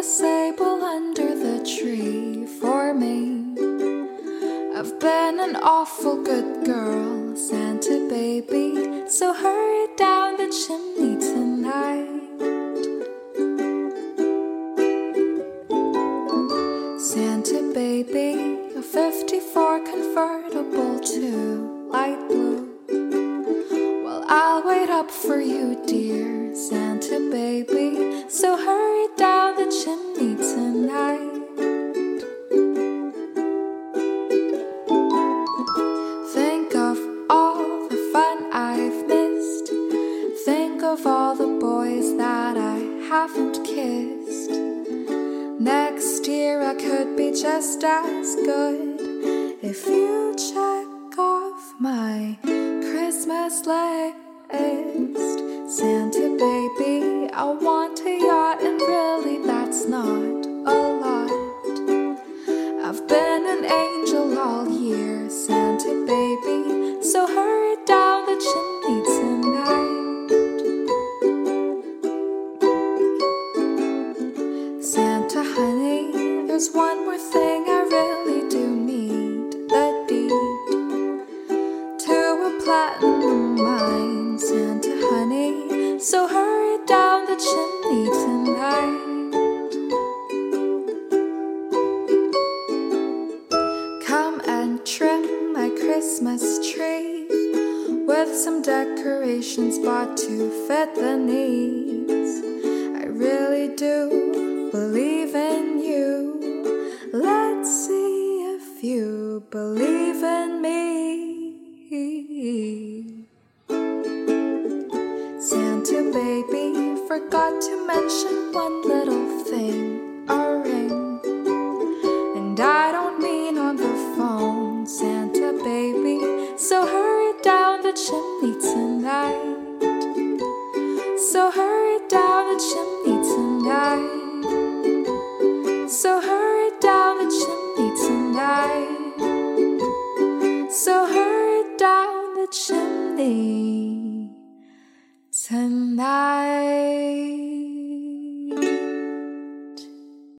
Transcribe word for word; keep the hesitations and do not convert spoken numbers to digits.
sable under the tree for me. I've been an awful good girl, Santa baby, so hurry down the chimney tonight. Santa baby, a fifty-four convertible to light blue. Well, I'll wait up for you, dear Santa baby, so hurry down the chimney tonight. Think of all the fun I've missed. Think of all the boys that I haven't kissed. Next year I could be just as good if you check off my Christmas list. Santa baby, I want a yacht, and really that's not a lot. I've been an angel all year, Santa baby, so hurry down the chimney tonight. Santa honey, there's one more thing I really do need, the deed to a platinum mine, Santa honey, so hurry down the chimney tonight. Come and trim my Christmas tree with some decorations bought to fit the needs. I really do believe in you. Let's see if you believe in me. Santa baby, forgot to mention one little thing, a ring.